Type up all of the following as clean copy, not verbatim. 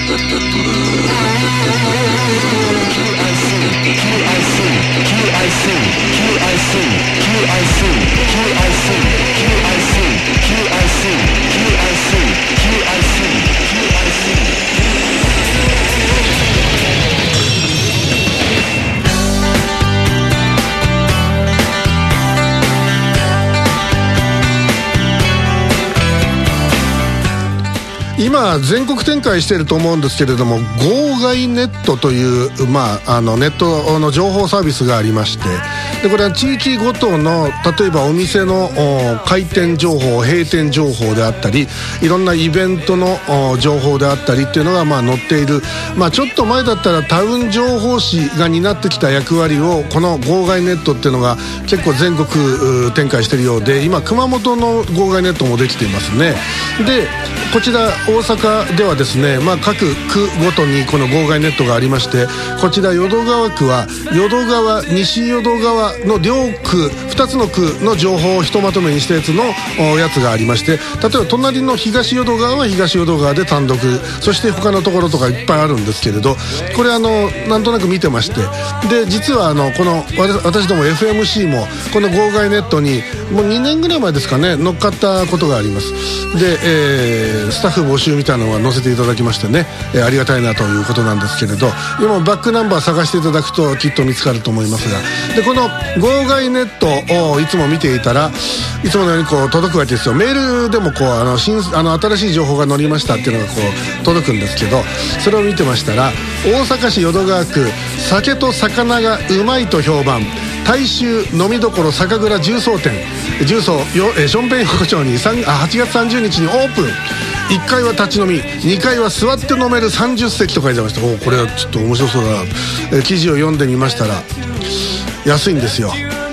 今全国展開していると思うんですけれども、号外ネットという、ネットの情報サービスがありまして、でこれは地域ごとの例えばお店の開店情報、閉店情報であったり、いろんなイベントの情報であったりっていうのが載っている、ちょっと前だったらタウン情報誌が担ってきた役割をこの号外ネットっていうのが結構全国展開しているようで、今熊本の号外ネットもできていますね。でこちら大阪ではですね、各区ごとにこの号外ネットがありまして、こちら淀川区は淀川、西淀川の両区2つの区の情報をひとまとめにしたやつのやつがありまして、例えば隣の東淀川は東淀川で単独、そして他のところとかいっぱいあるんですけれど、これなんとなく見てまして、で実はこの私ども FMC もこの号外ネットにもう2年ぐらい前ですかね、乗っかったことがあります。で、スタッフ募集みたいなのが載せていただきましてね、ありがたいなということなんですけれど、今バックナンバー探していただくときっと見つかると思いますが、でこの号外ネットをいつも見ていたらいつものように届くわけですよ。メールでも新しい情報が載りましたっていうのが届くんですけど、それを見てましたら、大阪市淀川区酒と魚がうまいと評判大衆飲みどころ酒蔵重曹店、重曹ションベン横丁に8月30日にオープン。1階は立ち飲み、2階は座って飲める30席と書いてました。これはちょっと面白そうだな。記事を読んでみましたら安いんですよ。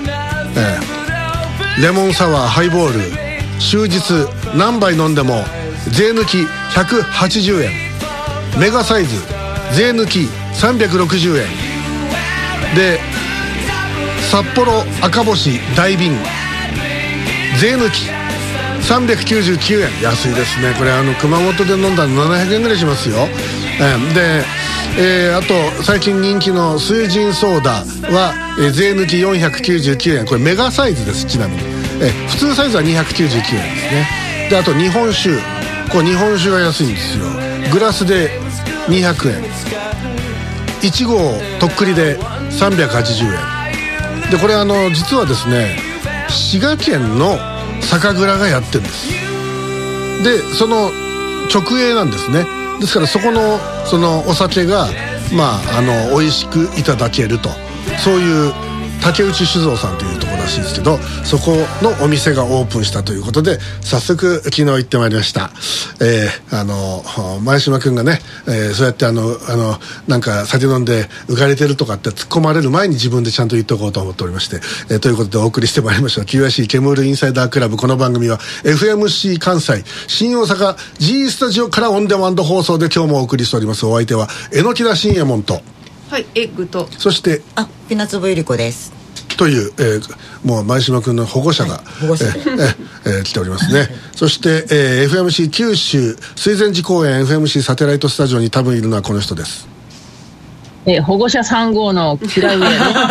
レモンサワー、ハイボール、終日何杯飲んでも税抜き180円、メガサイズ税抜き360円で、札幌赤星大瓶税抜き399円、安いですね。これ熊本で飲んだら700円ぐらいしますよ。で、あと最近人気の水神ソーダは、税抜き499円、これメガサイズです。ちなみに、普通サイズは299円ですね。であと日本酒、日本酒が安いんですよ。グラスで200円、1合とっくりで380円で、これ実はですね、滋賀県の酒蔵がやってるんです。でその直営なんですね。ですからそこのそのお酒が美味しくいただけると、そういう竹内酒造さんというところらしいですけど、そこのお店がオープンしたということで、早速昨日行ってまいりました。前島君がね、そうやってなんか酒飲んで浮かれてるとかって突っ込まれる前に自分でちゃんと言っておこうと思っておりまして、ということでお送りしてまいりました QIC ケムールインサイダークラブ。この番組は FMC 関西新大阪 G スタジオからオンデマンド放送で今日もお送りしております。お相手は榎田信也門と、 はい、エッグと、 そしてピナツブユリコですという、もう前島君の保護者が、来ておりますね。そして、FMC 九州水前寺公園 FMC サテライトスタジオに多分いるのはこの人です。 保護者3号の平上ね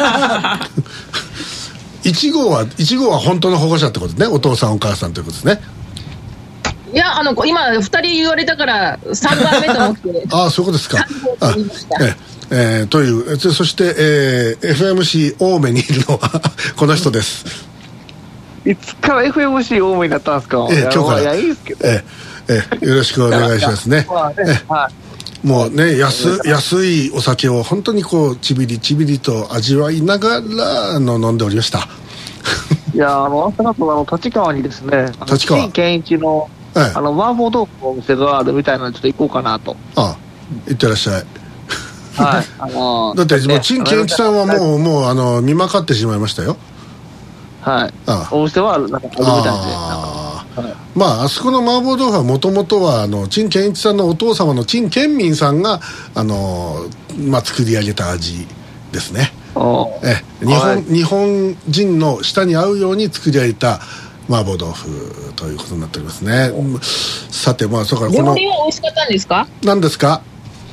1号は本当の保護者ってことですね。お父さんお母さんということですね。 いや今2人言われたから3番目と思ってああ、そういうことですか。というそして、FMC 青梅にいるのはこの人です。 いつから FMC 青梅になったんですか。 今日からいいですけど、 よろしくお願いしますね。もうね、安いお酒を本当にちびりちびりと味わいながら飲んでおりましたいや朝方立川にですね、陳健一の麻婆豆腐のお店があるみたいなのでちょっと行こうかなと。 行ってらっしゃい。 はい、 だってもう陳健一さんはもう見まかってしまいましたよ。 はい。お店はなんかあるみたいで、 あそこの麻婆豆腐はもともとは陳健一さんのお父様の陳健民さんが作り上げた味ですね。日本人の舌に合うように作り上げた麻婆豆腐ということになっておりますね。さて、それから料理は美味しかったんですか？ 何ですか？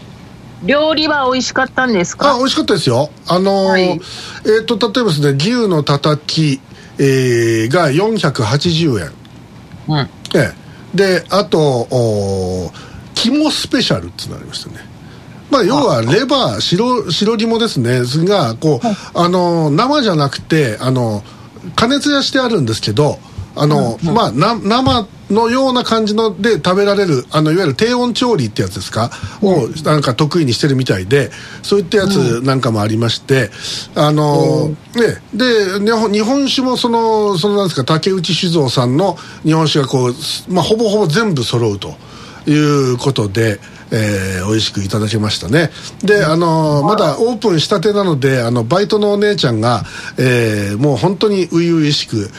料理は美味しかったんですか？ 美味しかったですよ。はい、例えばですね、牛のたたき、が480円、うん、であと肝スペシャルってなりましたね。まあ、要はレバー、白肝ですねがこう、生じゃなくて加熱やしてあるんですけど、まあ、生のような感じので食べられるいわゆる低温調理ってやつですか、をなんか得意にしてるみたいで、そういったやつなんかもありまして、で日本酒もそのなんですか、竹内酒造さんの日本酒がこう、まあ、ほぼほぼ全部揃うということで、美味しくいただけましたね。でまだオープンしたてなのでバイトのお姉ちゃんが、もう本当に初々しく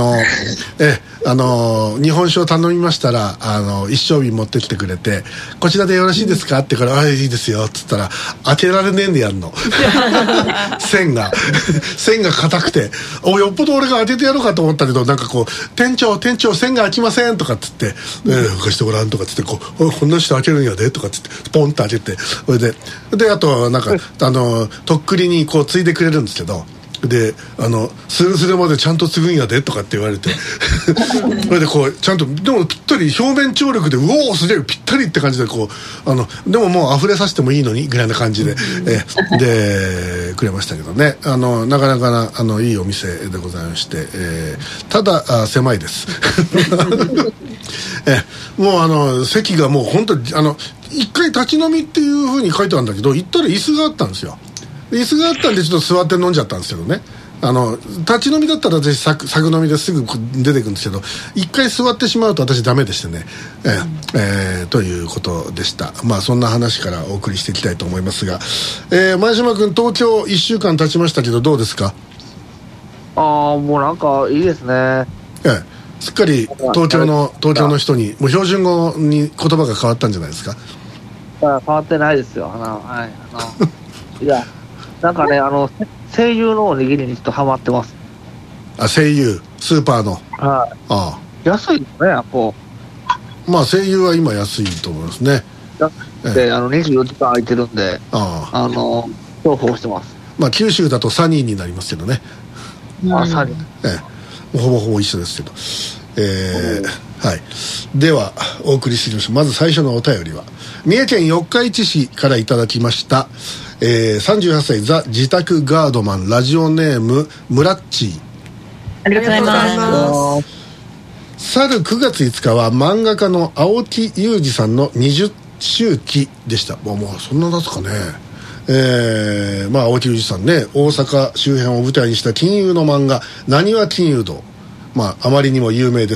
日本酒を頼みましたら一升瓶持ってきてくれて、こちらでよろしいですかって言うから、いいですよっつったら、開けられねえんでやんの線が硬くて、よっぽど俺が当ててやろうかと思ったけど、なんかこう店長線が開きませんとかっつって、貸してごらんとかっつって、こんな人開けるんやでとかっつってポンと開けて、それであとなんかとっくりにこうついでくれるんですけど、でスルスルまでちゃんと継ぐんやでとかって言われてそれでこうちゃんとでもぴったり表面張力で、うおーすげえぴったりって感じで、こうでももう溢れさせてもいいのにぐらいな感じで、でくれましたけどね。なかなかいいお店でございまして、ただ狭いですもう席がもう本当に一回立ち飲みっていう風に書いてあるんだけど、行ったら椅子があったんですよ。椅子があったんでちょっと座って飲んじゃったんですけどね。立ち飲みだったら私作飲みですぐ出てくるんですけど、一回座ってしまうと私ダメでしてね、ということでした。まあそんな話からお送りしていきたいと思いますが、前島君、東京1週間経ちましたけどどうですか？ もうなんかいいですね。 すっかり東京の人にもう標準語に言葉が変わったんじゃないですか？ 変わってないですよ。いや、なんかね、声優のおにぎりにちょっとハマってます。 声優スーパーの。 はい。安いですね、やっぱ。 まあ声優は今安いと思いますね。 で、24時間空いてるんで、重宝してます。 まあ九州だとサニーになりますけどね。 サニー。ほぼほぼ一緒ですけど。はい。ではお送りしてみましょう。まず最初のお便りは三重県四日市市からいただきました。38歳ザ自宅ガードマン、ラジオネームムラッチー。 ありがとうございます。 去る9月5日は漫画家の青木裕二さんの20周期でした。もうそんなですかね。まあ青木裕二さんね、大阪周辺を舞台にした金融の漫画なにわ金融道、まああまりにも有名です。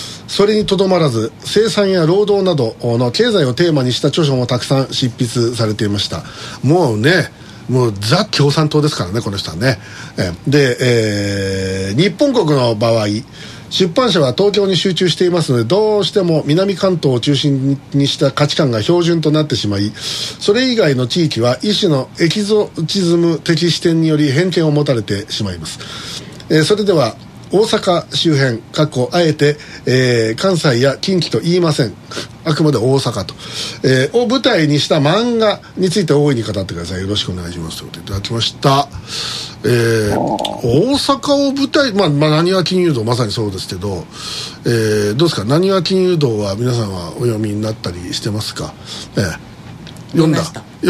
それにとどまらず生産や労働などの経済をテーマにした著書もたくさん執筆されていました。もうザ共産党ですからね、この人はね。で、日本国の場合出版社は東京に集中していますので、どうしても南関東を中心にした価値観が標準となってしまい、それ以外の地域は一種のエキゾチズム的視点により偏見を持たれてしまいます。それでは大阪周辺あえて、関西や近畿と言いません。あくまで大阪と、を舞台にした漫画について大いに語ってください。よろしくお願いしますということでいただきました。大阪を舞台、なにわ金融道まさにそうですけど、どうですか、なにわ金融道は皆さんはお読みになったりしてますか？読んだ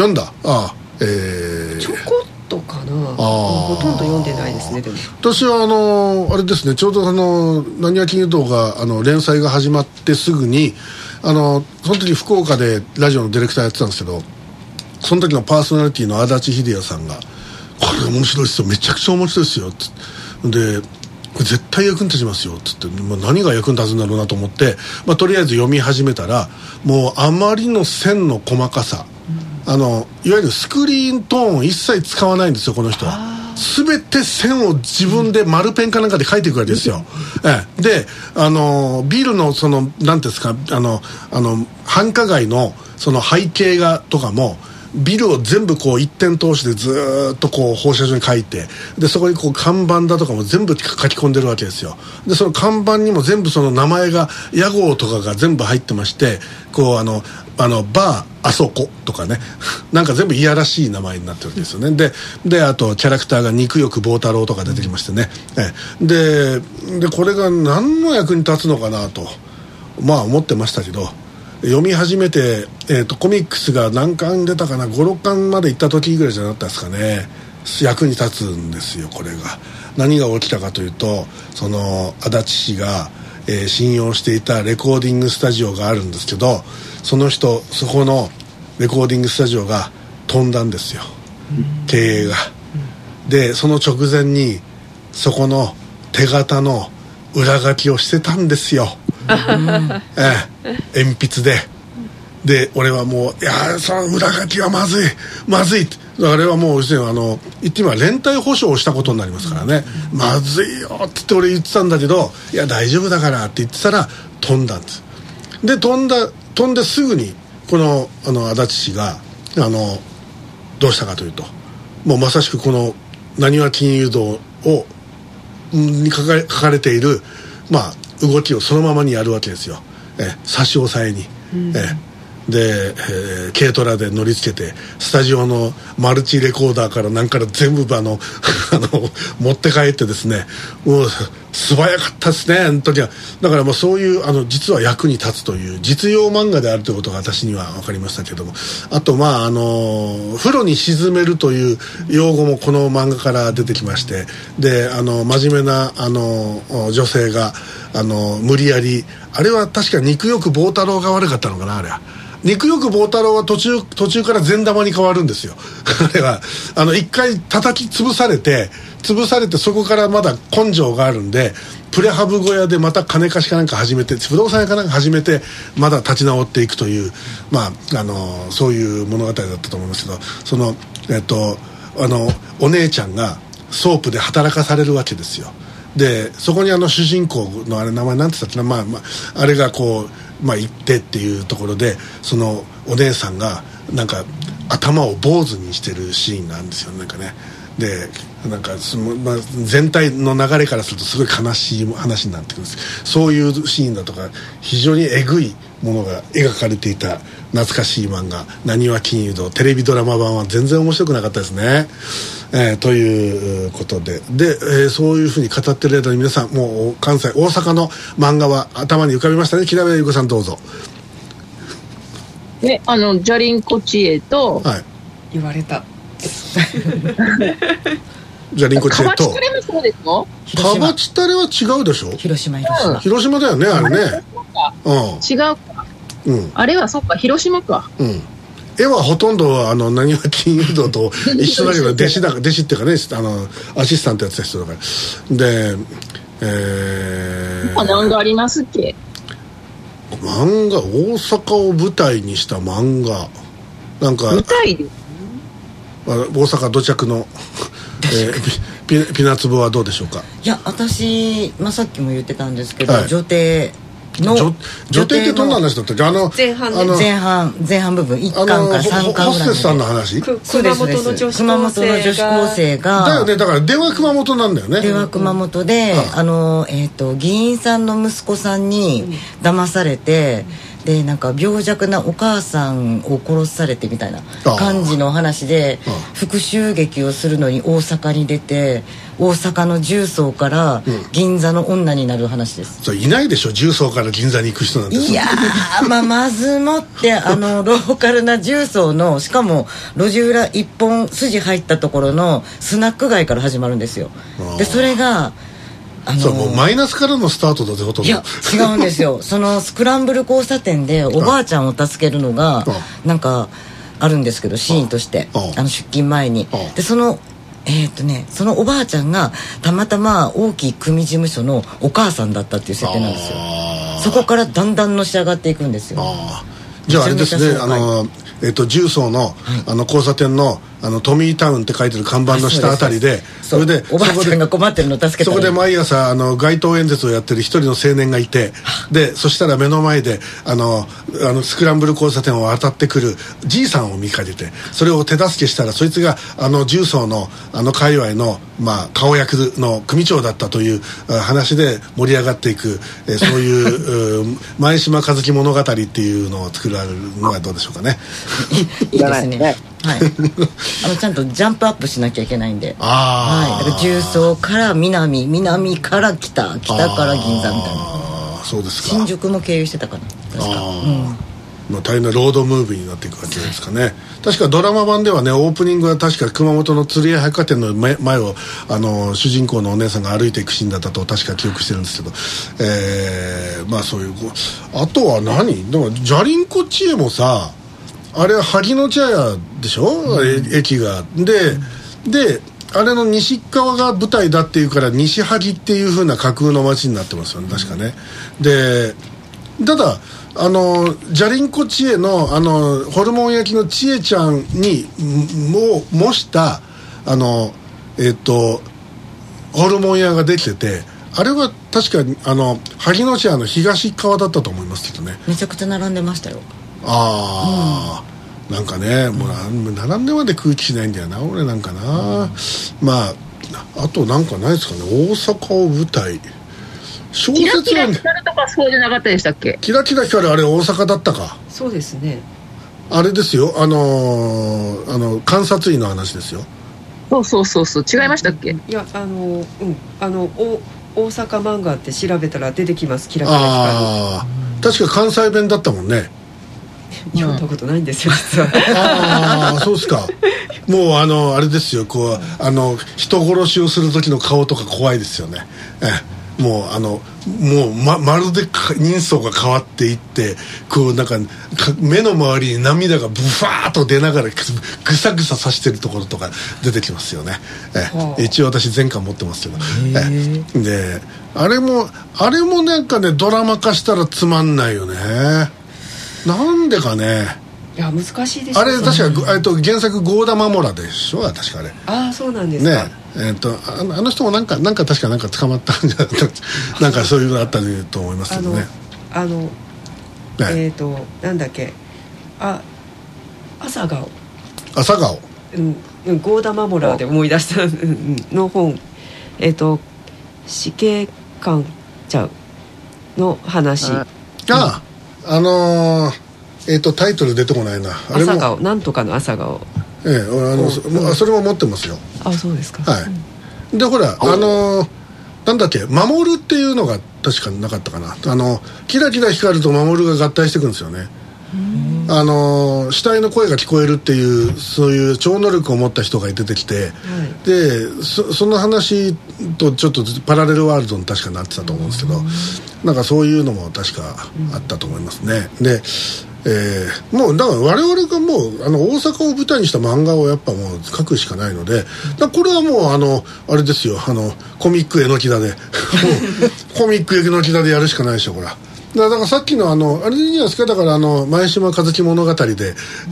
ちょこっとかな。ほとんど読んでないですね。でも私はあれですね、ちょうどなにわ金融道が連載が始まってすぐにその時福岡でラジオのディレクターやってたんですけど、その時のパーソナリティの足立秀也さんがこれ面白いですよ、めちゃくちゃ面白いですよつで、これ絶対役に立ちますよつって、何が役に立つんだろうなと思って、とりあえず読み始めたら、もうあまりの線の細かさ、いわゆるスクリーントーンを一切使わないんですよ、この人は。全て線を自分で丸ペンかなんかで書いていくわけですよ。でビルのなんていうんですか、繁華街のその背景画とかもビルを全部こう一点通しでずーっとこう放射状に書いて、でそこにこう看板だとかも全部書き込んでるわけですよ。でその看板にも全部その名前が屋号とかが全部入ってまして、こうバーあそことかねなんか全部いやらしい名前になってるわけですよね。であとキャラクターが肉欲棒太郎とか出てきましてね、でこれが何の役に立つのかなと思ってましたけど、読み始めて、コミックスが何巻出たかな、5、6巻まで行った時ぐらいじゃなかったですかね、役に立つんですよ。これが何が起きたかというと、その足立氏が、信用していたレコーディングスタジオがあるんですけど、そこのレコーディングスタジオが飛んだんですよ、経営が。でその直前にそこの手形の裏書きをしてたんですよ鉛筆で俺はもういやその裏書きはまずいって、あれはもう言ってみれば連帯保証をしたことになりますからね、まずいよって言って俺言ってたんだけど、いや大丈夫だからって言ってたら飛んだんです。で飛んですぐにこの足立氏がどうしたかというと、もうまさしくこのなにわ金融道に書かれている動きをそのままにやるわけですよ。差し押さえに、で、軽トラで乗り付けてスタジオのマルチレコーダーから何から全部持って帰ってですね、もう素早かったですね、あの時は。だからそういう実は役に立つという実用漫画であるということが私には分かりましたけども、あと風呂に沈めるという用語もこの漫画から出てきまして、で真面目な女性が無理やり、あれは確か肉欲棒太郎が悪かったのかな、あれは。肉欲棒太郎は途中から善玉に変わるんですよあれは一回叩き潰されてそこからまだ根性があるんで、プレハブ小屋でまた金貸しかなんか始めて、不動産屋かなんか始めてまだ立ち直っていくという、そういう物語だったと思いますけど、お姉ちゃんがソープで働かされるわけですよ。でそこに主人公の名前なんて言ったっけな、あれがこう行ってっていうところで、そのお姉さんがなんか頭を坊主にしてるシーンがあるんですよ、なんかね。でなんか全体の流れからするとすごい悲しい話になってくるんです。そういうシーンだとか非常にえぐいものが描かれていた懐かしい漫画「なにわ金融道」テレビドラマ版は全然面白くなかったですね。ということでそういうふうに語ってる間に皆さんもう関西大阪の漫画は頭に浮かびましたね。木田部優子さんどうぞ。 じゃりんこ知恵と、 言われたじゃりんこ知恵とカバチタレもそうですの？ カバチタレは違うでしょ。 広島だよね、あれね。 違うか、あれはそっか広島か。 絵はほとんどなにわ金融道と一緒だけど弟子っていうかね、アシスタントやってた人だからで何がありますっけ。 漫画、大阪を舞台にした漫画なんか舞台で大阪土着のピナツボはどうでしょうか。 いや私、さっきも言ってたんですけど、女帝の女帝ってどんな話だったっけ。 前半部分1巻から3巻ぐらいホステスさんの話。 熊本の女子高生がだよね。だから電話熊本なんだよね。 電話熊本で、議員さんの息子さんに騙されて、でなんか病弱なお母さんを殺されてみたいな感じの話で、復讐劇をするのに大阪に出て、大阪の重曹から銀座の女になる話です。 それいないでしょ、重曹から銀座に行く人なんて。 いやー、まずもってローカルな重曹の、しかも路地裏一本筋入ったところのスナック街から始まるんですよ。でそれがそうもうマイナスからのスタートだぜ、ほとんど。 いや違うんですよそのスクランブル交差点でおばあちゃんを助けるのがなんかあるんですけど、シーンとして出勤前に。でそのそのおばあちゃんがたまたま大きい組事務所のお母さんだったっていう設定なんですよ。そこからだんだんのし上がっていくんですよ。 じゃああれですね、重曹の、交差点のトミータウンって書いてる看板の下あたりで、 それでおばあちゃんが困ってるの助けたら、 そこで毎朝街頭演説をやってる一人の青年がいて、でそしたら目の前でスクランブル交差点を渡ってくるじいさんを見かけて、それを手助けしたら、そいつが重曹の界隈の顔役の組長だったという話で盛り上がっていく、そういう前島和樹物語っていうのを作るのはどうでしょうかね。 いいですね。はい、ちゃんとジャンプアップしなきゃいけないんで、はい、だから重曹から南から北から銀座みたいな。 そうですか。 新宿も経由してたかな、確か。 大変なロードムービーになっていくわけですかね。確かドラマ版ではね、オープニングは確か熊本の鶴屋百貨店の前を主人公のお姉さんが歩いていくシーンだったと確か記憶してるんですけど、そういうあとは何でもじゃりんこ知恵もさ、あれは萩の茶屋でしょ、駅がであれの西側が舞台だっていうから西萩っていう風な架空の街になってますよね、確かね。でただじゃりんこ知恵のホルモン焼きの知恵ちゃんに模したホルモン屋ができてて、あれは確かに萩の茶屋の東側だったと思いますけどね。 めちゃくちゃ並んでましたよ。 なんかね、もう並んでまで空気しないんだよな俺なんかな。あとなんかないですかね、大阪を舞台小説は、 キラキラ光るとかそうじゃなかったでしたっけ。 キラキラ光る、あれ大阪だったか。 そうですね。 あれですよ、観察医の話ですよ。 そう違いましたっけ。いや大阪漫画って調べたら出てきます。キラキラ光る。 確か関西弁だったもんね。 読んだことないんですよ実は。 そうですか。もうあれですよ、人殺しをする時の顔とか怖いですよね。もうまるで人相が変わっていって、なんか目の周りに涙がブワーッと出ながらぐさぐさ刺してるところとか出てきますよね。一応私全巻持ってますけど、であれもなんかね、ドラマ化したらつまんないよね。なんでかね。 いや難しいですよ。 あれ確か原作郷田守でしょ、確かあれ。 そうなんですか。 あの人もなんか確か捕まったんじゃなかったなんかそういうのあったと思いますけどね。 なんだっけ、朝顔郷田守で思い出したの本、死刑官ちゃうの話。 タイトル出てこないな。あれも朝顔、なんとかの朝顔。 それも持ってますよ。 そうですか。 はい。でほらなんだっけ、守るっていうのが確かなかったかな。キラキラ光ると守るが合体していくんですよね。死体の声が聞こえるっていう、そういう超能力を持った人が出てきて、でその話とちょっとパラレルワールドに確かなってたと思うんですけど、なんかそういうのも確かあったと思いますね。でもうだから我々がもう大阪を舞台にした漫画をやっぱもう書くしかないので、これはもうあれですよ、コミック榎田でコミック榎田でやるしかないでしょこれは。だからさっきのあれじゃないですか、だから前島和樹物語で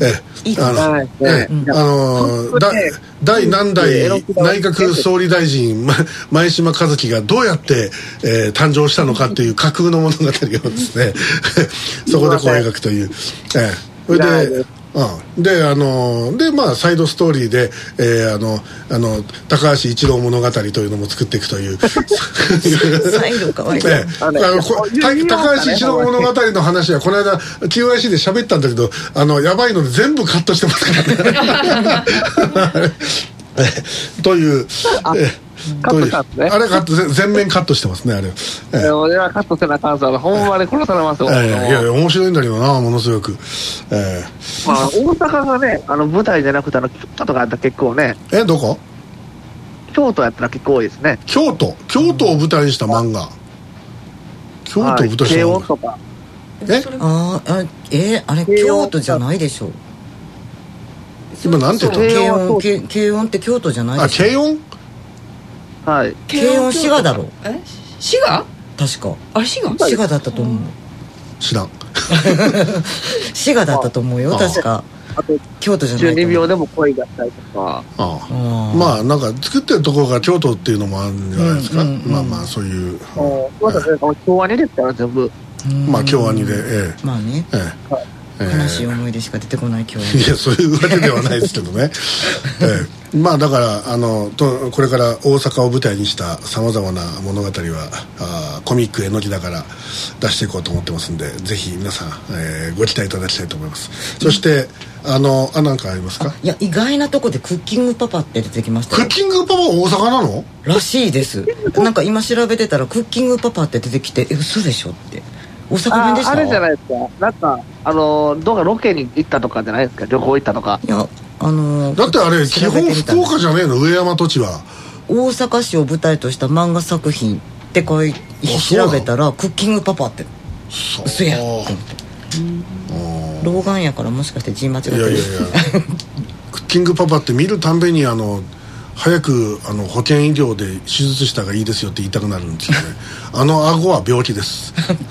第何代内閣総理大臣前島和樹がどうやって、誕生したのかっていう架空の物語をですねそこで描くという、それでサイドストーリーで、高橋一郎物語というのも作っていくというサイドかわいい。 高橋一郎物語の話はこの間 QIC で喋ったんだけど、やばいので全部カットしてますからねというカットしたんですね。 あれ全面カットしてますね、あれ。 俺はカットせな関西はほんまに殺されますよ。 いや面白いんだけどな、ものすごく。 大阪がね、舞台じゃなくて京都とかやったら結構ね。 どこ？ 京都やったら結構多いですね。 京都を舞台にした漫画。京都を舞台にした慶応とか。 あれ京都じゃないでしょ。 今なんて言ったの？ 慶音って京都じゃないでしょ。 慶音？ はい。 慶音滋賀だろ。 滋賀？ 確か。滋賀だったと思う。 知らん。 滋賀だったと思うよ確か。 あと京都じゃない 12秒でも恋がしたいとか。 まあなんか作ってるところが京都っていうのもあるんじゃないですか。まあまあそういう。 京アニですから全部。 まあ京アニで。 まあね。悲しい思い出しか出てこない今日。 いやそういうわけではないですけどね。まあだからこれから大阪を舞台にしたさまざまな物語はコミックえのきだから出していこうと思ってますんで、ぜひ皆さん、ご期待いただきたいと思います。そしてなんかありますか？ いや意外なとこでクッキングパパって出てきましたよ。 クッキングパパは大阪なの？ らしいです。なんか今調べてたらクッキングパパって出てきて嘘でしょって。大阪弁でした？ あれじゃないですか。なんかどうかロケに行ったとかじゃないですか。旅行行ったとか。 いやだってあれ基本福岡じゃねえの？上山土地は大阪市を舞台とした漫画作品って調べたらクッキングパパって嘘やと思って。老眼やからもしかして字間違ってる。 いやクッキングパパって見るたんびに早く保健医療で手術した方がいいですよって言いたくなるんですよね。顎は病気です。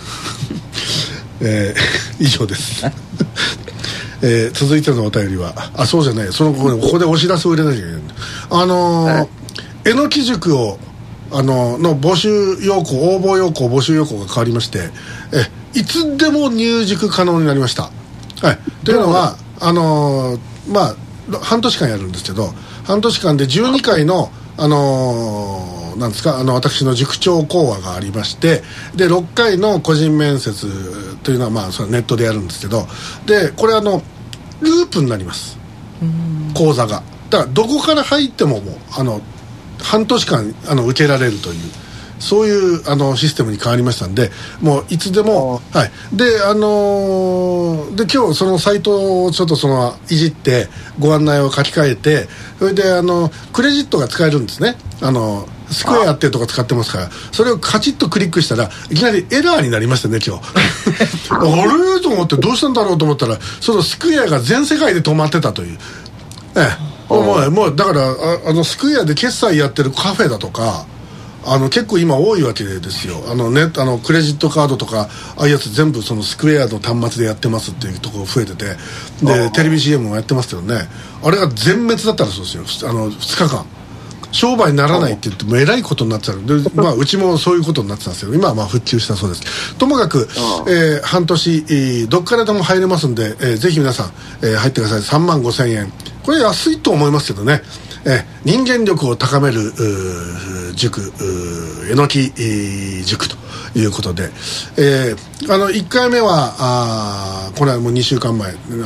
以上です。続いてのお便りはそうじゃない、ここでお知らせを入れなきゃいけない。えのき塾をの募集要項、応募要項、募集要項が変わりまして、いつでも入塾可能になりました。というのはまあ半年間やるんですけど、半年間で12回のなんですか私の塾長講話がありまして、で6回の個人面接というのはまあそれネットでやるんですけど、でこれループになります、講座が。だからどこから入ってももう半年間受けられるという、そういうシステムに変わりましたんで、もういつでも、はい。でで今日そのサイトをちょっといじってご案内を書き換えて、それでクレジットが使えるんですね。スクエアっていうとこ使ってますから、それをカチッとクリックしたらいきなりエラーになりましたね今日。あれと思ってどうしたんだろうと思ったら、そのスクエアが全世界で止まってたという。もうだからスクエアで決済やってるカフェだとか結構今多いわけですよ。クレジットカードとかああいうやつ全部そのスクエアの端末でやってますっていうところ増えてて、でテレビ CM もやってますけどね、あれが全滅だったらそうですよ。2日間商売にならないって言ってもえらいことになっちゃうで、うちもそういうことになってたんですけど、今は復旧したそうです。ともかく、半年、どっからでも入れますんで、ぜひ皆さん、入ってください。35,000円。これ安いと思いますけどね。人間力を高める塾、えのき塾ということで、1回目はこれはもう2週間前、もう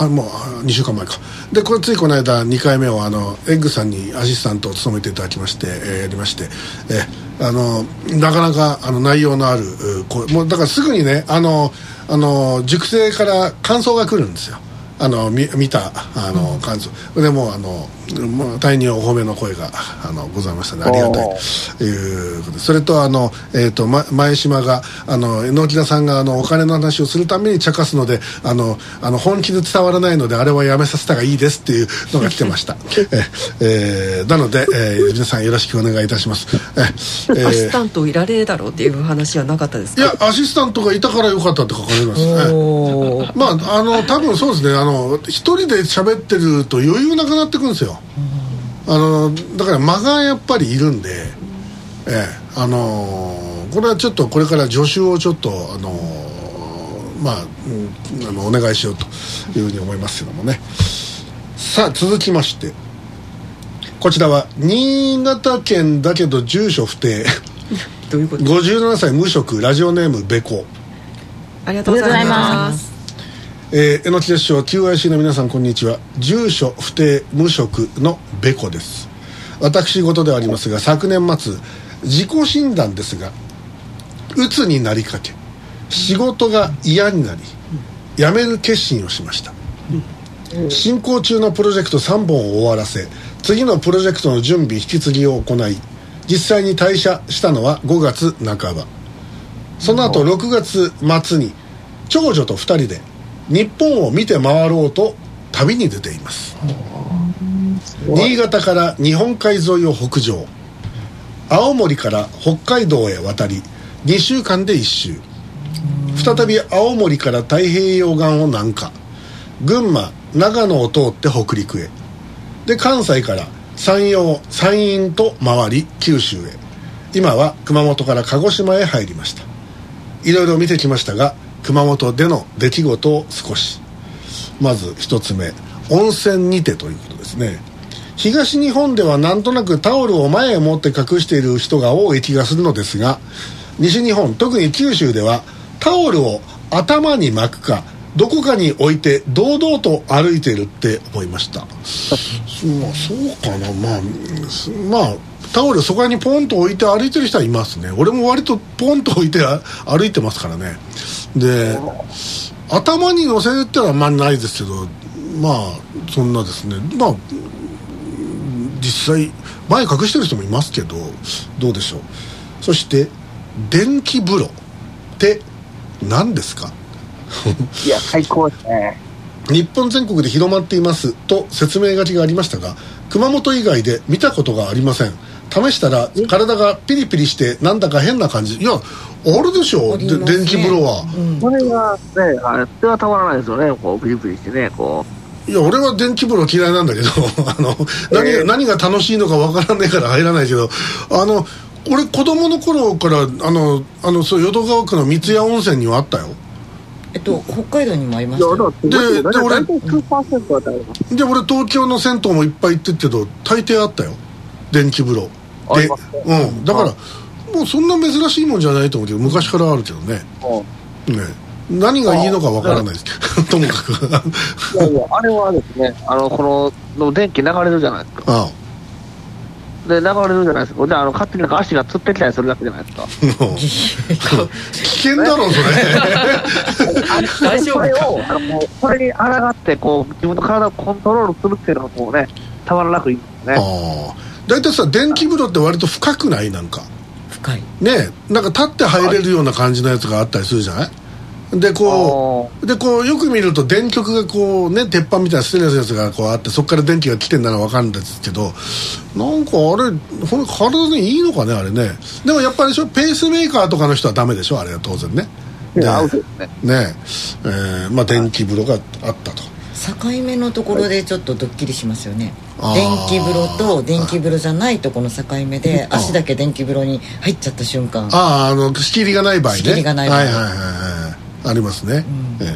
2週間前かで、これついこの間2回目をエッグさんにアシスタントを務めていただきまして、やりまして、なかなか内容のあるもうだからすぐにね塾生から感想が来るんですよ。見た感想でも大変にお褒めの声がございましたね。ありがたいということで、それと前島が榎田さんがお金の話をするために茶化すので本気で伝わらないのであれはやめさせた方がいいですっていうのが来てました。なので、皆さんよろしくお願いいたします。 アシスタントいられるだろうっていう話はなかったですか？ いやアシスタントがいたからよかったって書かれますね。まあ多分そうですね。一人で喋ってると余裕なくなってくるんですよ。だから間がやっぱりいるんで、これはちょっとこれから助手をちょっとお願いしようというふうに思いますけどもね。さあ続きまして、こちらは新潟県だけど住所不定どういうこと 57歳無職、ラジオネームべこ。 ありがとうございます。 えのきですしょ QIC の皆さんこんにちは。住所不定無職のべこです。私事ではありますが、昨年末自己診断ですがうつになりかけ、仕事が嫌になり辞める決心をしました。進行中のプロジェクト3本を終わらせ、次のプロジェクトの準備引き継ぎを行い、実際に退社したのは5月半ば。その後6月末に長女と2人で日本を見て回ろうと旅に出ています。新潟から日本海沿いを北上、青森から北海道へ渡り2週間で1周、再び青森から太平洋岸を南下、 群馬長野を通って北陸へで、関西から山陽山陰と回り九州へ、今は熊本から鹿児島へ入りました。いろいろ見てきましたが、熊本での出来事を少し。まず一つ目、温泉にてということですね。東日本ではなんとなくタオルを前へ持って隠している人が多い気がするのですが、西日本特に九州ではタオルを頭に巻くかどこかに置いて堂々と歩いているって思いました。そうかな。まあタオルそこにポンと置いて歩いてる人はいますね。俺も割とポンと置いて歩いてますからね。で、頭に乗せるってのはまあないですけど、まあそんなですね、まあ実際前隠してる人もいますけど、どうでしょう。そして電気風呂って何ですか？ いや最高ですね。 日本全国で広まっていますと説明書きがありましたが、熊本以外で見たことがありません。試したら体がピリピリしてなんだか変な感じ。いや、あるでしょ、ね、電気風呂は、 これがね、あれはたまらないですよね。こうピリピリしてね、こう。いや、俺は電気風呂嫌いなんだけど何が楽しいのかわからないから入らないけど、俺子供の頃からそう淀川区の三ツ矢温泉にはあったよ。 北海道にもありましたよ。 で俺東京の銭湯もいっぱい行ってるけど大抵あったよ、電気風呂で。だからもうそんな珍しいもんじゃないと思うけど、昔からあるけどね。何がいいのかわからないですけどともかくいやあれはですね、この電気流れるじゃないですか。で流れるじゃないですか。で勝手に足がつってきたりするだけじゃないですか。 危険だろそれ大丈夫か。 それに抗ってこう自分の体をコントロールするっていうのがこうね、たまらなくいいですね。 だいたいさ、電気風呂って割と深くない？なんか深いね、なんか立って入れるような感じのやつがあったりするじゃない。でこうよく見ると電極がこうね、鉄板みたいなステンレスのやつがこうあって、そこから電気が来てんなら分かるんですけど、なんかあれ体にいいのかね、あれね。でもやっぱりペースメーカーとかの人はダメでしょ、あれは当然ね。まあ電気風呂があったと。 境目のところでちょっとドッキリしますよね。電気風呂と電気風呂じゃないとこの境目で足だけ電気風呂に入っちゃった瞬間、 仕切りがない場合ね。 仕切りがない場合、 ありますね。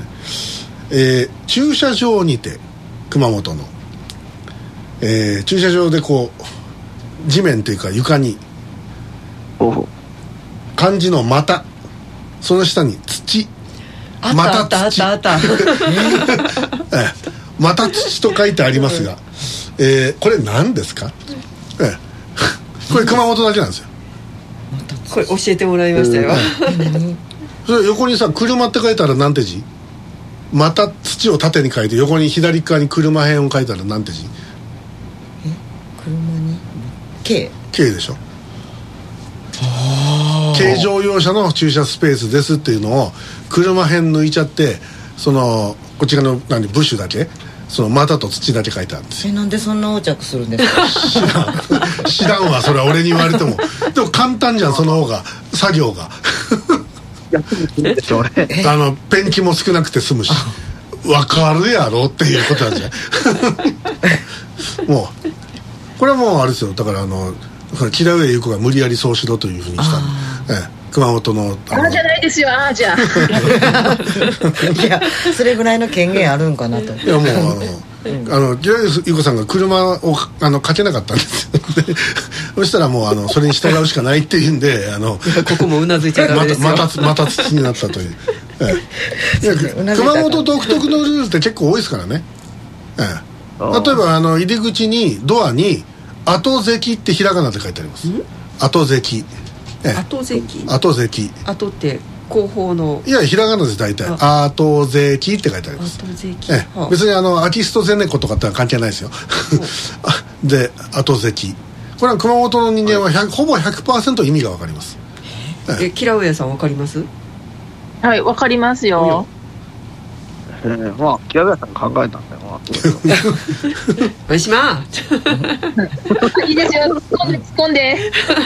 駐車場にて、熊本の、駐車場でこう地面というか床に漢字の股、その下に土、 また土また土と書いてありますが、これ何ですか？これ熊本だけなんですよ。 これ教えてもらいましたよ。 それ横にさ、車って書いたら何て字？また土を縦に書いて横に左側に車編を書いたら何て字？ 車に K でしょ。軽乗用車の駐車スペースですっていうのを車編抜いちゃって、こっち側のブッシュだけ、その股と土だけ書いてあるんですよ。 なんでそんな横着するんですか？ 知らんわ、それは俺に言われても。でも簡単じゃん、その方が作業がペンキも少なくて済むし、分かるやろっていうことなんじゃん。もうこれはもうあれですよ。だから木田上優子が無理やりそうしろというふうにした熊本のじゃないですよ。じゃあいや、それぐらいの権限あるんかなと。 いやもう木田上優子さんが車をかけなかったんですよ。そしたらもうそれに従うしかないっていうんでここもうなずいちゃダメですよ。 また土になったという熊本独特のルールって結構多いですからね。例えば入り口にドアに後関ってひらがなで書いてあります。後関。 後関。 後関。 後って後方の。 いや、ひらがなで大体後関って書いてあります。 後関。 別にアキストゼネコとかっては関係ないですよ。で、後関。これは熊本の人間はほぼ 100% 意味がわかります。 キラウエさんわかります？ はい、わかりますよ。 まあ木田さん考えたんだよな。 おいしまいいですよ、突っ込んで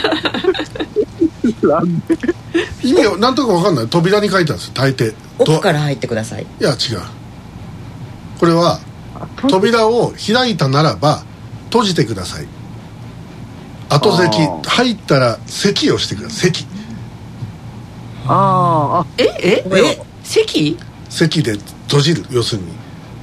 意味はなんとか分かんない。扉に書いてあるんですよ、大抵。 奥から入ってください。 いや違う。 これは扉を開いたならば閉じてください。後席入ったら席をしてください。席。席で閉じる、要するに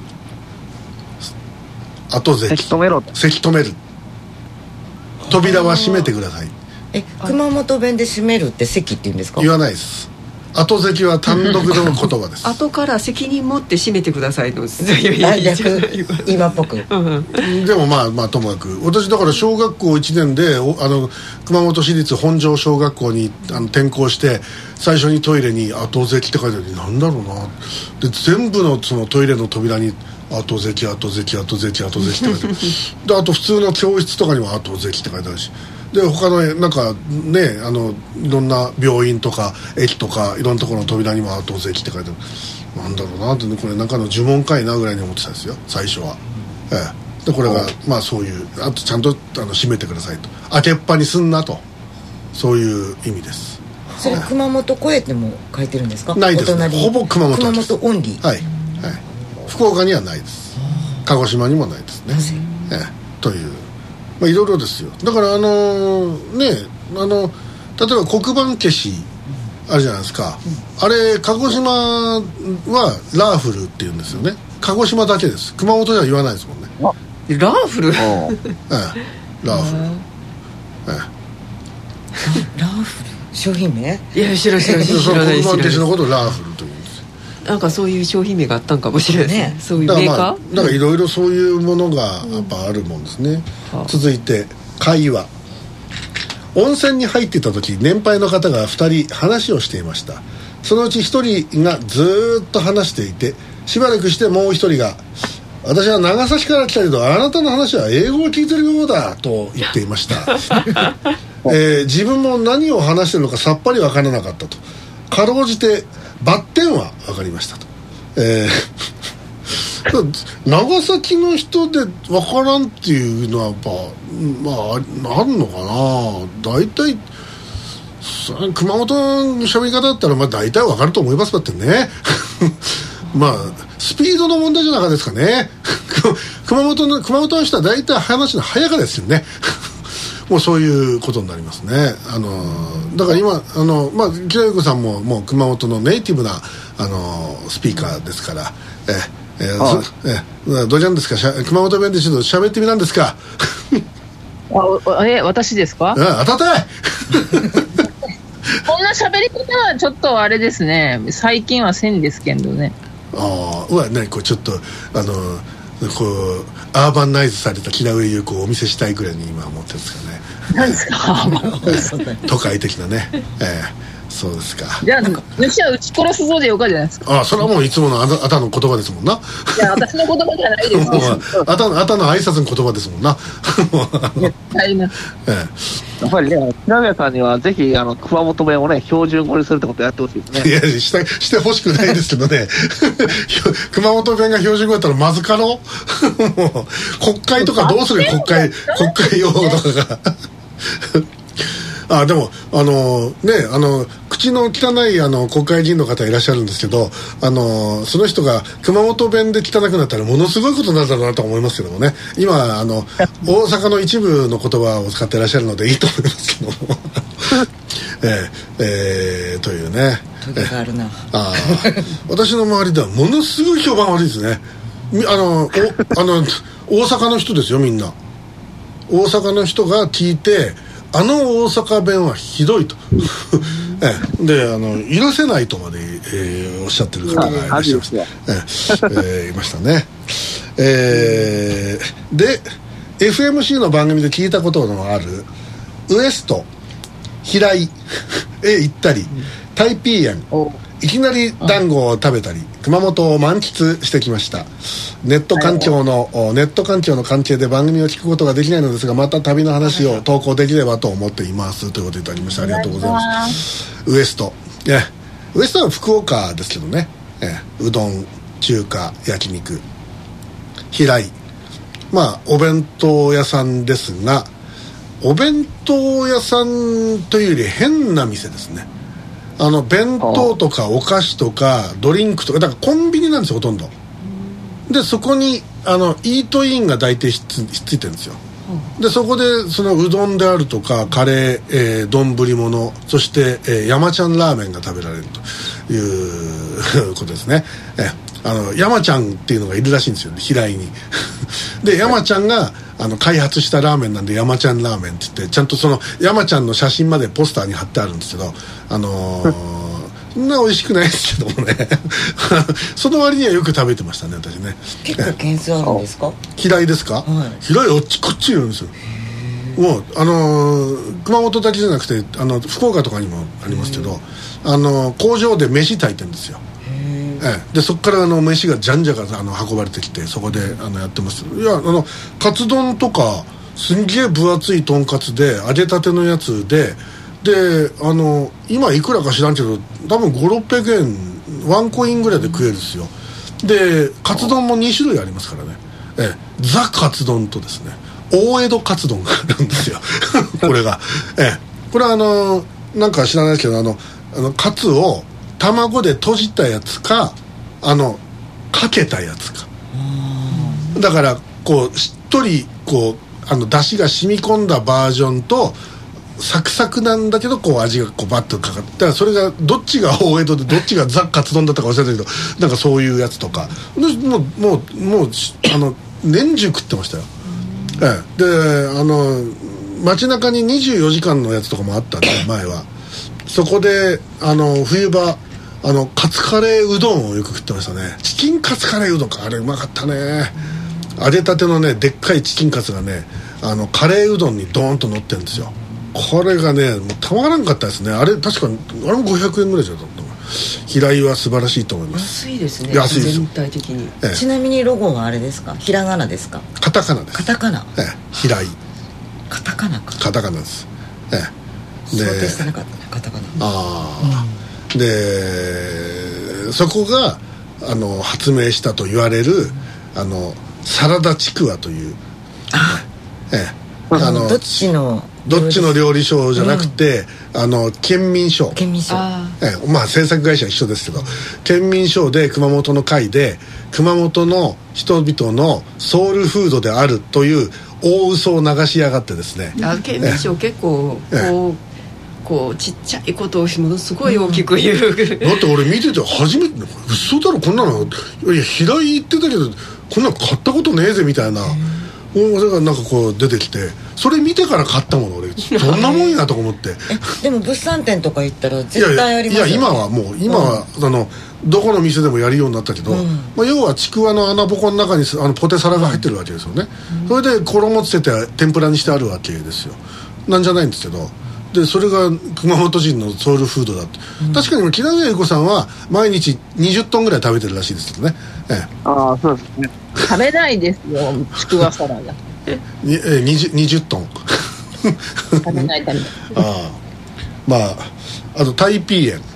後席、 席止めろ、 席止める、扉は閉めてください。 熊本弁で閉めるって席って言うんですか？ 言わないです。後席は単独の言葉です。 後から責任持って閉めてくださいの今っぽくでもまあともかく私だから小学校1年で熊本市立本庄小学校に転校して、最初にトイレに後席って書いてある。なんだろうな、で全部のそのトイレの扉に後席後席後席後席って書いてあるで、あと普通の教室とかにも後席って書いてあるし、で他のなんかね、いろんな病院とか駅とかいろんなところの扉にも後席って書いてある。なんだろうなって、これなんかの呪文かいなぐらいに思ってたんですよ最初は。でこれがまあそういう、あとちゃんと閉めてくださいと、開けっぱにすんなと、そういう意味です。 それ熊本声っても書いてるんですか？ ないですね、ほぼ熊本です。 熊本オンリー。 はい、福岡にはないです。鹿児島にもないですね。という、いろいろですよ。だから例えば黒板消しあるじゃないですか、あれ鹿児島はラーフルって言うんですよね。鹿児島だけです。熊本では言わないですもんね。 ラーフルラーフルラーフル商品名？ いや知らない黒板消しのことをラーフルと言うんですよ。 なんかそういう商品名があったんかもしれないですね。そういうメーカー、 だからいろいろそういうものがやっぱあるもんですね。続いて会話。温泉に入っていた時、年配の方が2人話をしていました。そのうち1人がずっと話していて、しばらくしてもう1人が、私は長崎から来たけどあなたの話は英語を聞いてるようだと言っていました自分も何を話してるのかさっぱり分からなかったと。かろうじてバッテンは分かりましたと。長崎の人で分からんっていうのはやっぱあるのかな。大体熊本の喋り方だったら大体分かると思いますだってねスピードの問題じゃなかったですかね熊本の人は大体話の早かですよねもうそういうことになりますね。だから今木田優子さんももう熊本のネイティブなスピーカーですからどうじゃんですか、熊本弁でちょっと喋ってみなんですか私ですか？ 当たったいこんな喋り方はちょっとあれですね、最近はせんですけどね。 こうちょっとこうアーバンナイズされた木田優子をお見せしたいぐらいに今思ってるんですかね。 何ですか都会的なね、そうですか。 じゃあ虫は撃ち殺すぞでよかじゃないですか。 それはもういつものあたの言葉ですもんな。 いや私の言葉じゃないですあたの挨拶の言葉ですもんなやっぱりね、平宮さんにはぜひ熊本弁をね標準語にするってことをやってほしいですね。 いやしてほしくないですけどね熊本弁が標準語だったらまずかろうもう国会とかどうする国会用語とかがでも口の汚い国会議員の方いらっしゃるんですけど、その人が熊本弁で汚くなったらものすごいことになるだろうなと思いますけどもね。今大阪の一部の言葉を使っていらっしゃるのでいいと思いますけどもというね。 時があるな私の周りではものすごい評判悪いですね。大阪の人ですよ、みんな。大阪の人が聞いて大阪弁はひどいとで許せないとまで、おっしゃってる方がいらっしゃいました、いましたね。で FMC の番組で聞いたことのあるウエスト平井へ行ったり、タイピー園いきなり団子を食べたり熊本を満喫してきました。ネット環境の関係で番組を聞くことができないのですが、また旅の話を投稿できればと思っていますということでいただきました。ありがとうございます。ウエストは福岡ですけどね、うどん、中華、焼肉。平井お弁当屋さんですが、お弁当屋さんというより変な店ですね。弁当とかお菓子とかドリンクとかだからコンビニなんですよ、ほとんど。 でそこにイートインが大体ひっついてるんですよ。でそこでそのうどんであるとかカレー、丼物、そして、山ちゃんラーメンが食べられるということですね。山ちゃんっていうのがいるらしいんですよ、平井にで山ちゃんが開発したラーメンなんで山ちゃんラーメンって言って、ちゃんとその山ちゃんの写真までポスターに貼ってあるんですけど、そんな美味しくないですけどもねその割にはよく食べてましたね、私ね。 結構件数あるんですか？ 平井ですか？はい、平井あっちこっちにいるんですよ。もう熊本だけじゃなくて福岡とかにもありますけど、工場で飯炊いてるんですよ。でそこから飯がじゃんじゃが運ばれてきて、そこでやってます。いやカツ丼とかすんげえ分厚いとんかつで揚げたてのやつで今いくらか知らんけど多分500-600円ワンコインぐらいで食えるんですよ。でカツ丼も2種類ありますからね。ザカツ丼とですね大江戸カツ丼があるんですよこれがこれはなんか知らないですけどカツを卵で閉じたやつかかけたやつかだからこうしっとりこう出汁が染み込んだバージョンとサクサクなんだけどこう味がこうバッとかかって、だからそれがどっちが大江戸でどっちがザ・カツ丼だったか忘れたけどなんかそういうやつとかもう年中食ってましたよ。で街中に24時間のやつとかもあったんで前はそこで冬場カツカレーうどんをよく食ってましたね。チキンカツカレーうどんか、あれうまかったね。揚げたてのねでっかいチキンカツがねカレーうどんにドーンと乗ってるんですよ。これがねもうたまらんかったですね。あれ確かにあれも500円ぐらいじゃなかったの。平井は素晴らしいと思います。 安いですね。 安いです全体的に、 ちなみにロゴはあれですか？ひらがなですか？ カタカナです。 カタカナ、 平井カタカナか。 カタカナです。 想定してなかったね、カタカナ。 でそこが発明したと言われるサラダちくわというどっちの料理賞じゃなくて、県民賞、まあ制作会社は一緒ですけど県民賞で熊本の会で熊本の人々のソウルフードであるという大嘘を流しやがってですね。 県民賞結構こうちっちゃいことをものすごい大きく言う、 だって俺見てて初めて嘘だろこんなの、いや平井言ってたけどこんなの買ったことねえぜみたいな、それがなんかこう出てきてそれ見てから買ったもの俺そんなもんやと思ってでも物産展とか行ったら絶対ありますよね。 いや今はどこの店でもやるようになったけど、要はちくわの穴ぼこの中にポテサラが入ってるわけですよね。それで衣つけて天ぷらにしてあるわけですよ。なんじゃないんですけど、でそれが熊本人のソウルフードだって、確かに木南由子さんは毎日20トンぐらい食べてるらしいですけどね。 ああそうですね。食べないですよちくわサラダ 20トン食べないまああとタイピーエン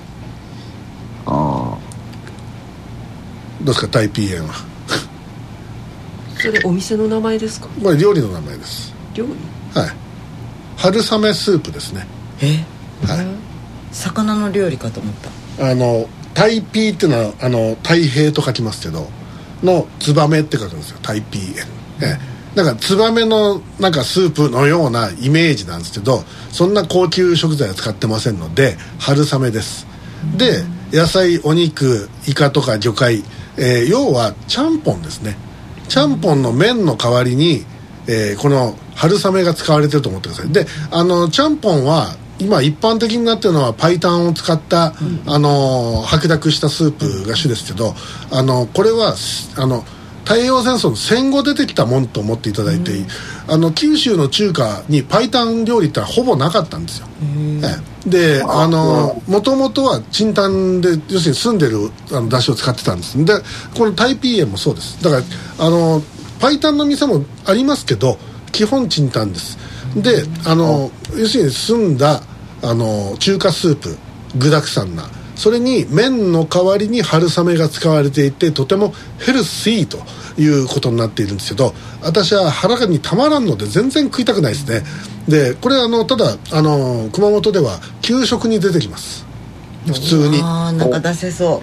どうですかタイピーエンはそれお店の名前ですか？ これ料理の名前です。 料理？ はい、春雨スープですね。 はい、魚の料理かと思った。 タイピーっていうのは太平と書きますけどのツバメって書くんですよ、タイピーエン。なんかツバメのなんかスープのようなイメージなんですけど、そんな高級食材は使ってませんので春雨です。で野菜、お肉、イカとか魚介、要はちゃんぽんですね。ちゃんぽんの麺の代わりに、この春雨が使われてると思ってください。でちゃんぽんは今一般的になってるのは白湯を使った、白濁したスープが主ですけど、これは太平洋戦争の戦後出てきたもんと思っていただいていい。九州の中華に白湯料理ってほぼなかったんですよ。でもともとは清湯で要するに澄んでる出汁を使ってたんです。でこのタイピーエンもそうです。だから白湯の店もありますけど基本清湯です。で要するに澄んだ中華スープ具だくさんな、それに麺の代わりに春雨が使われていてとてもヘルシーということになっているんですけど、私は腹にたまらんので全然食いたくないですね。でこれただ熊本では給食に出てきます。普通になんか出せそ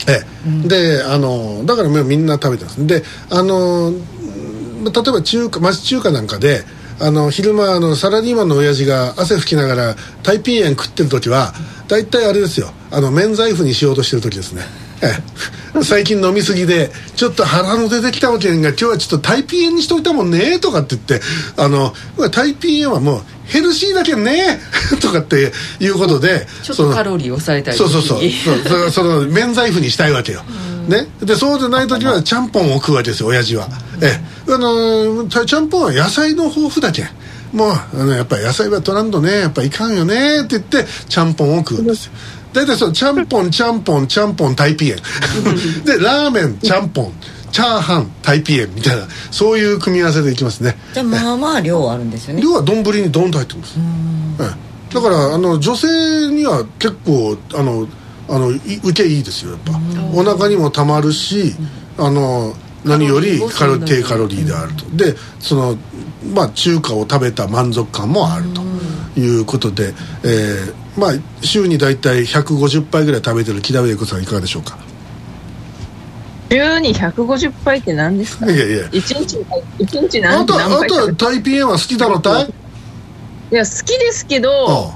でだからみんな食べてます。で例えば町中華なんかで昼間サラリーマンの親父が汗拭きながらタイピーエン食ってる時は大体あれですよ、免罪符にしようとしてる時ですね。最近飲みすぎでちょっと腹の出てきたわけが今日はちょっとタイピーエンにしといたもんねとかって言ってタイピーエンはもうヘルシーだけんねとかっていうことでちょっとカロリー抑えたい時にその免罪符にしたいわけよ、ね、でそうでない時はちゃんぽんを食うわけですよ親父は。ちゃんぽんは野菜の豊富だけんもうやっぱり野菜は取らんとねやっぱいかんよねって言ってちゃんぽんを食うんですよ。大体ちゃんぽんタイピーエンでラーメンちゃんぽんチャーハンタイピーエンみたいなそういう組み合わせでいきますね。 じゃあまあまあ量あるんですよね。 量は丼にドンと入ってます。だから女性には結構受けいいですよやっぱ。お腹にもたまるし何より低カロリーであると。で中華を食べた満足感もあるということで、週に大体150杯ぐらい食べてる木田上子さんいかがでしょうか。 週に150杯って何ですか。 いやいや 1日何杯。 あとはタイピーエンは好きだろたい。 いや好きですけど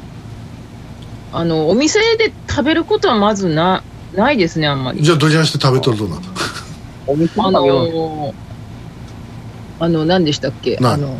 お店で食べることはまずないですねあんまり。 じゃあどれやして食べとるとな。 何でしたっけ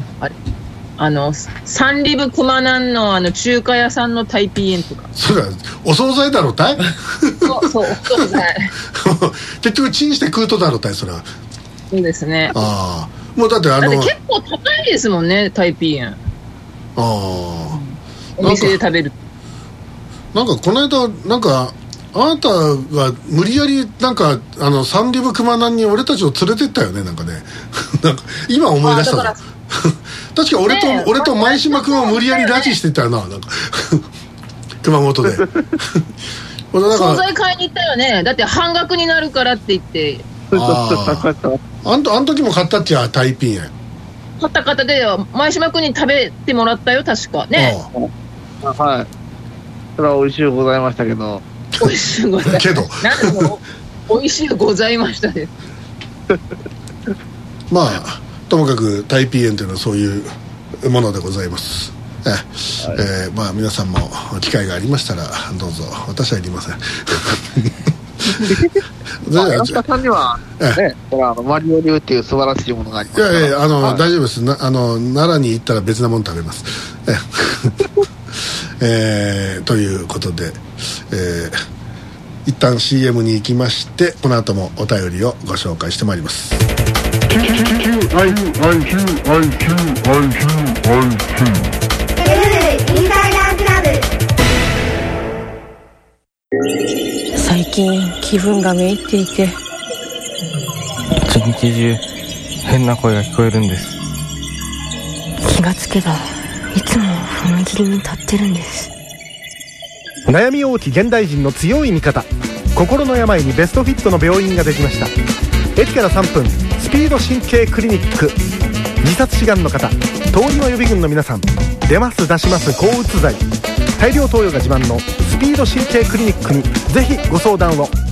サンリブクマナンの中華屋さんのタイピーエンとか。 それはお惣菜だろたい。 そうお惣菜結局チンして食うとだろたいそれは。 そうですね。 もうだって結構高いですもんねタイピーエン。お店で食べる。なんかこの間あなたが無理やりサンリブクマナンに俺たちを連れてったよねなんかね今思い出したぞ。確か俺と前島君を無理やり拉致してたよな熊本で惣菜買いに行ったよね。だって半額になるからって言ってあん時も買ったっちゃタイピーエン買った方で前島君に食べてもらったよ確かね。 はいそれは美味しゅうございましたけど美味しゅうございました美味しゅうございましたですともかくタイピーエンというのはそういうものでございます。皆さんも機会がありましたらどうぞ。私はいりません吉田さんにはマリオ流っていう素晴らしいものがありますから。 いや大丈夫です奈良に行ったら別なもの食べますということで、一旦 CM に行きましてこの後もお便りをご紹介してまいります。 最近気分がめいっていて一日中変な声が聞こえるんです。 気がつけばいつも踏切に立ってるんです。 悩み多き現代人の強い味方、心の病にベストフィットの病院ができました。駅から3分スピード神経クリニック。自殺志願の方、通りの予備軍の皆さん、出ます出します抗うつ剤、大量投与が自慢のスピード神経クリニックにぜひご相談を。